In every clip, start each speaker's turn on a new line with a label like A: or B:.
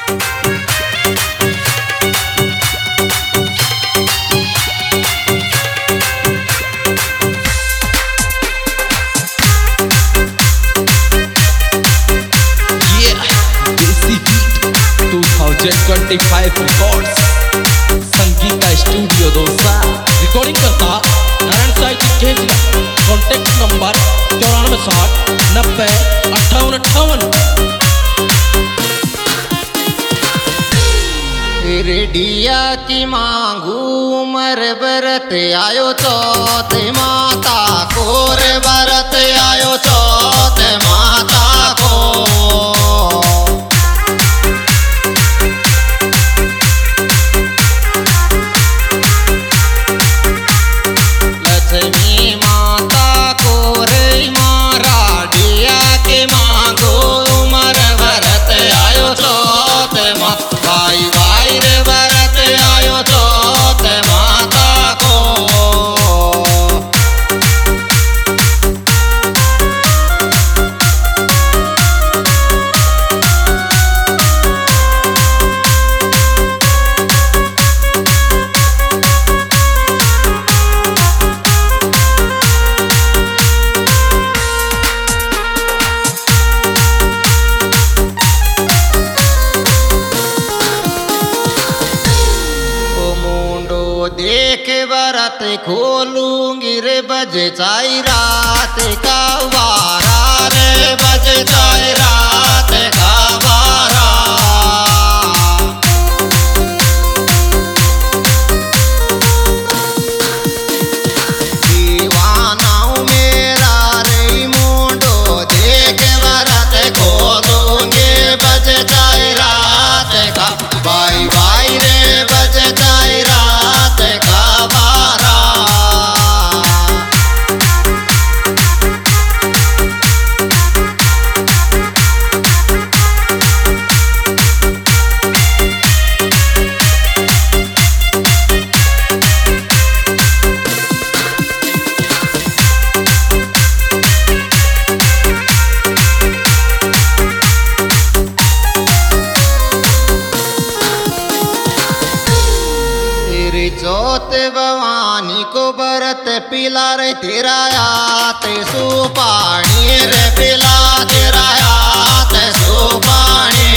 A: 25 records Sangeeta studio Dausa recording करता नारायण साई की केजला contact number 9460905858।
B: Radio की मांगू उमर बरत आयो चौथ माता को रे बरत आयो चौथ माता को देख बरत खोलूंगी रे बज चाई रात का वारा रे बज चाई रात का वारा दीवानाऊ मेरा रे मुंडो देख बरत खोलूंगी बज चाई रात का बाई बाई रे बज चाई रात का बारा जोत भवानी को बरत पिला रे तेरा यात सुपानी रे पिला तेरा यात सुपानी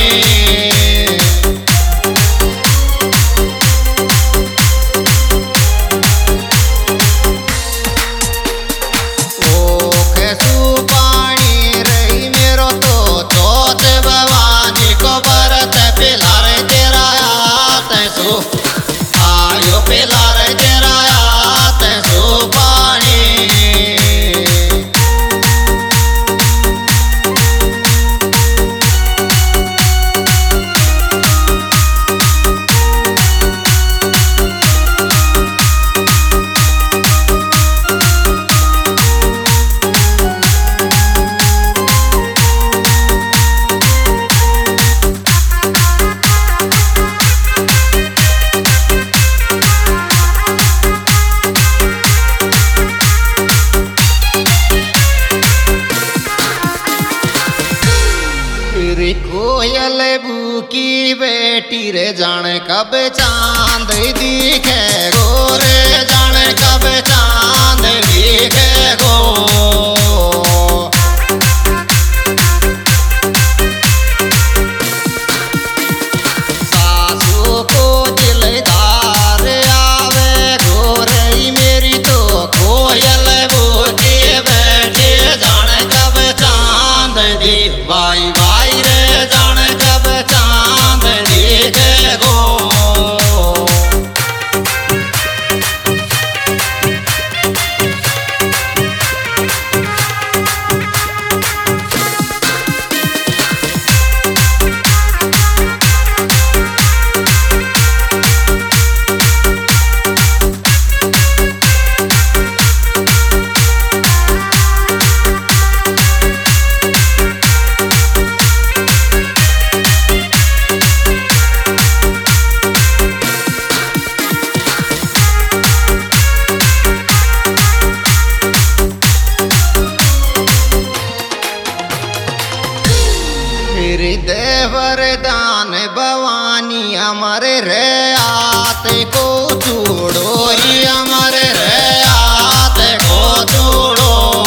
B: ओखे सुपानी रही मेरो तो जोत भवानी को बरत पिला रे तेरा यात सु आयो पिला रे तेरा यात सुपानी कोयल बूकी बेटी रे जाने कब चांद दिखे गोरे जाने कब चांद दिखे गो सासू को दिलदार आवे गोरे मेरी तो कोयल बूकी बेटी जाने कब चांद दी बाई बाई रे जाने कब चांद दिखे गो जान भवानी अमर रे आते को चूड़ो ही अमर रे आते को चूड़ो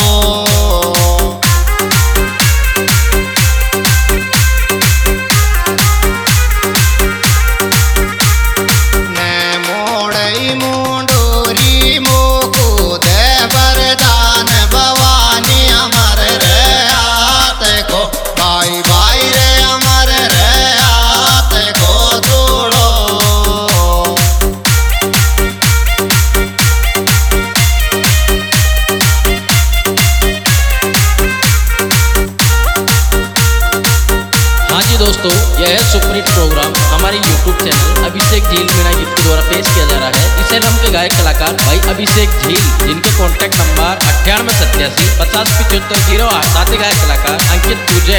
B: ने मोड़ई मुंडोरी मोको दे वरदान भवानी अमर रे आते को भाई भाई रे अमर रे आते को चूड़ो
A: हाँ जी दोस्तों, यह है सुपरहिट प्रोग्राम हमारे YouTube चैनल अभिषेक झील मीणा गीत के द्वारा पेश किया जा रहा है। इसे नाम के गायक कलाकार भाई अभिषेक झील, जिनके कॉन्टैक्ट नंबर 9887 507508। साथ ही गायक कलाकार अंकित पूजे।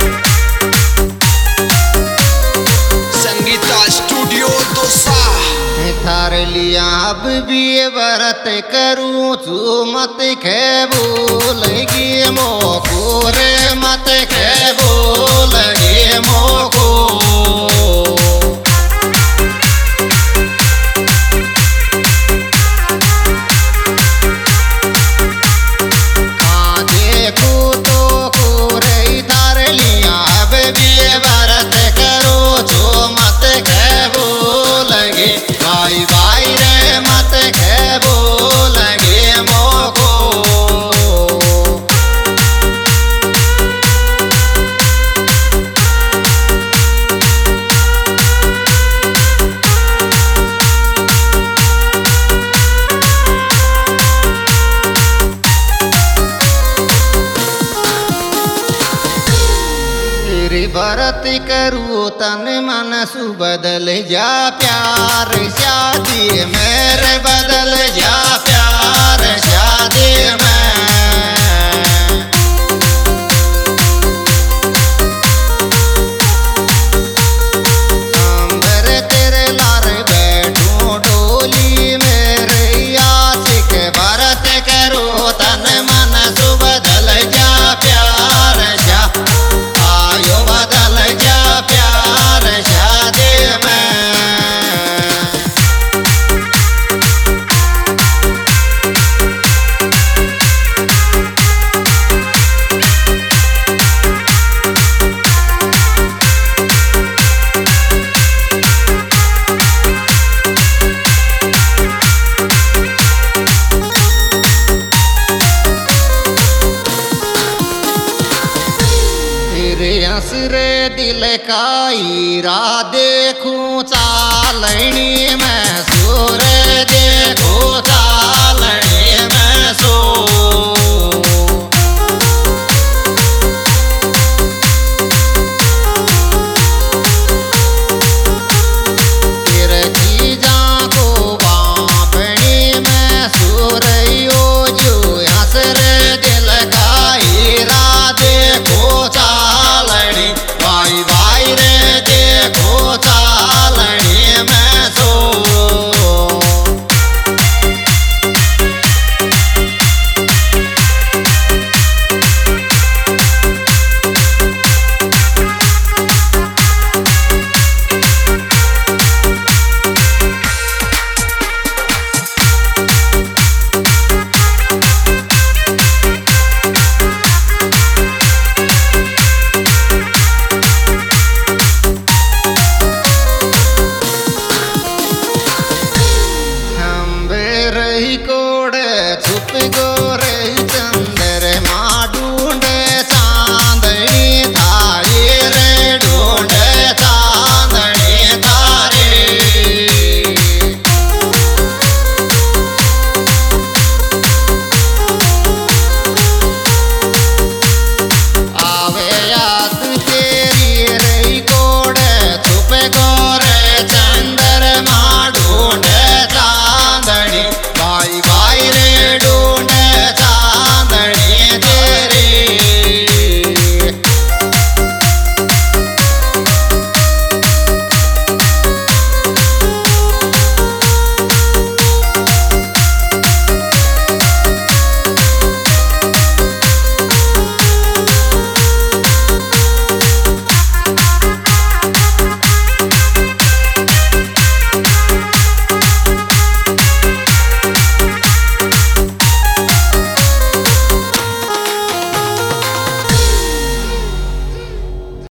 C: संगीता स्टूडियो दोसा।
B: थार लिया अब भी व्रत करूं तू मत खे बोलगी मोको रे मत खे बोलगी मोको देखो तो को रे थार लिया अब भी व्रत करो जो मत खे बोलगी भाई भाई रे मत खे बोलगे मोको तेरी भरत करूँ तन मन सु बदल जा प्यार शादी मेरे बदल जा प्यार शादी में अंबर तेरे लार बैठूं डोली मेरे आशिक भरत करूँ तन मन सु बदल जा प्यार शा आयो बदल जा प्यार शादी में तेरे हंसरे दिल का ईरा देखूं चालनी में सूर देखो चालनी में सो तेरे चीजा को बापनी में सूरयो जो हंसरे दिल का हीरा देखो चालनी भाई भाई रे देखो चालनी